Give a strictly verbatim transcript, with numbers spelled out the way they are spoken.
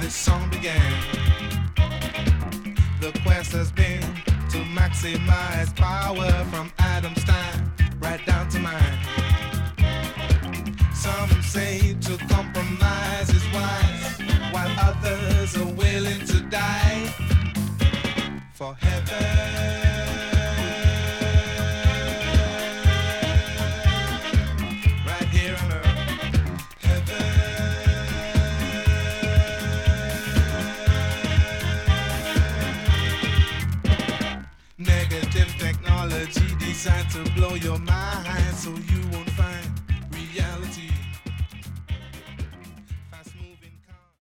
this song began. The quest has been to maximize power from Adam's time right down to mine. Some say to compromise is wise, while others are willing to die for heaven. Negative technology designed to blow your mind so you won't find